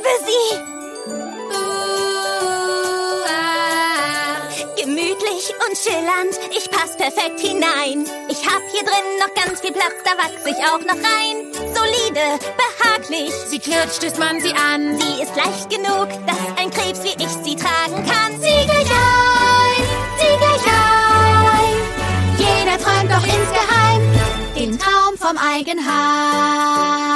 sie! Gemütlich und chillernd, ich pass perfekt hinein. Ich hab hier drin noch ganz viel Platz, da wachs ich auch noch rein. Solide, behaglich. Sie klirrt, stößt man sie an. Sie ist leicht genug, dass ein Krebs wie ich sie tragen kann. Sieh gleich ein, sieh gleich ein. Jeder träumt doch insgeheim den Traum vom Eigenheim.